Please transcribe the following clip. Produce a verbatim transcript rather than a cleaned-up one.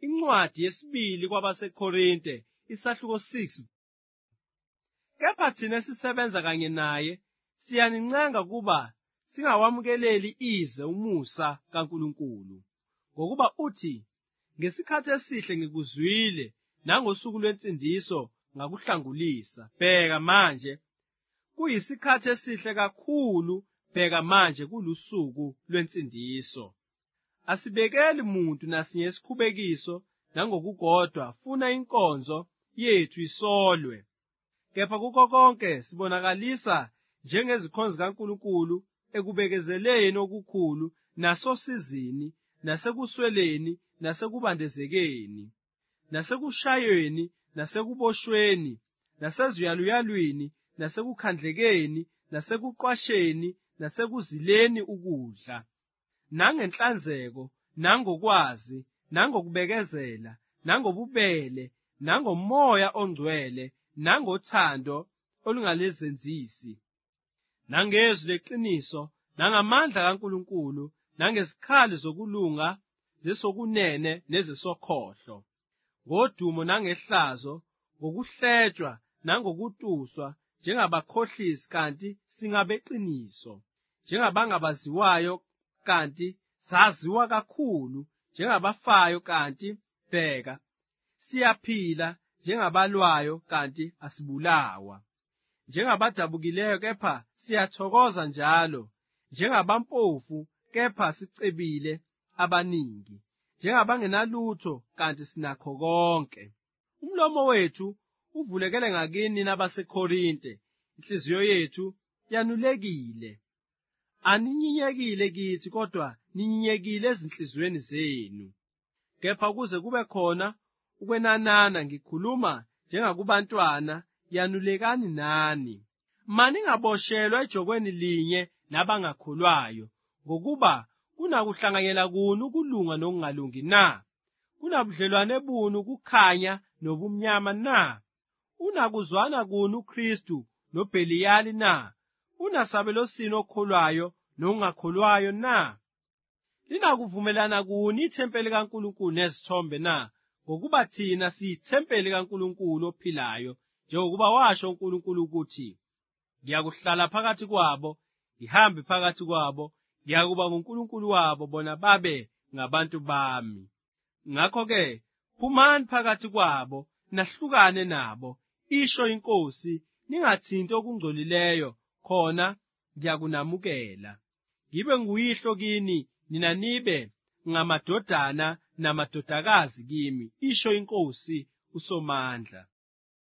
incwadi yesibili kwabaseKorinte isahluko six. Kepha thina sisebenza kanye naye siyanincenga kuba singawamukeleli ize umusa kaNkulunkulu, ngokuba uthi, ngesikhathi esihle ngikuzwile nangosuku lwensindiso ngakuhlangulisa. Bheka manje kuyisikhathi esihle kakhulu, bheka manje kulusuku lwensindiso. Asibekeli muntu nasinye isikhubekiso nangokugodwa funa inkonzo yethu isolwe. Kepha kukho konke sibonakalisa njengezikhonzi kaNkulunkulu ekubekezeleni okukhulu nasosizini, nasekusweleni, nasekubandezekeni, nasekushayweni, nasekuboshweni, naseziyaluyalwini, nasekukhandlekeni, nasekuqwasheni, nasekuzileni ukudla, nangenhlanzeko, nangokwazi, nangokubekezela, nangobubele, nangomoya ongcwele, nangothando olungalezenzisi, nangezwi leqiniso, nangamandla kaNkulunkulu, nangezikhali zokulunga zesokunene nezesokhohlo, ngodumo nangehlazo, ngokuhletshwa nangokutuswa, njengabakhohlisi kanti singabeqiniso, njengabangabaziwayo kanti saziwa kakhulu, njengabafayo kanti bheka siyaphila, njengabalwayo kanti asibulawa, njengabadabukileyo kepha siyathokoza njalo, njengabampofu kepha sicebile abaningi, njengabangenalutho kanti sinakho konke. Umlomo wethu uvulekele ngakini nabaseKorinte, inhliziyo yethu yanulekile. Aninyinyekile kithi kodwa ninyinyekile ezinhliziyweni zenu. Kepha kuze kube khona ukwenanana ngikhuluma njengakubantwana, yanulekani nani. Maningaboshelwa ejokweni linye nabangakholwayo, ngokuba kunakuhlanganyela kuni ukulunga nokungalungi na? Kunabudlelwane buni ukukhanya nobumnyama na? Unakuzwana kuni uKristu noBheliyali na? Unasabelo sini okholwayo nongakholwayo na? Linakuvumelana kuni ithempeli kaNkulunkulu nezithombe na? Ngokuba thina siyithempeli kaNkulunkulu ophilayo, njengokuba washo uNkulunkulu ukuthi, ngiyakuhlala phakathi kwabo, ngihambe phakathi kwabo, ngiyakuba nguNkulunkulu wabo, bona babe ngabantu bami. Ngakho-ke phumani phakathi kwabo, nahlukane nabo, isho iNkosi, ningathinti okungcolileyo, khona ngiyakunamukela. Ngibe nguyihlo kini, nina nibe ngamadodana namadodakazi kimi, isho iNkosi uSomandla.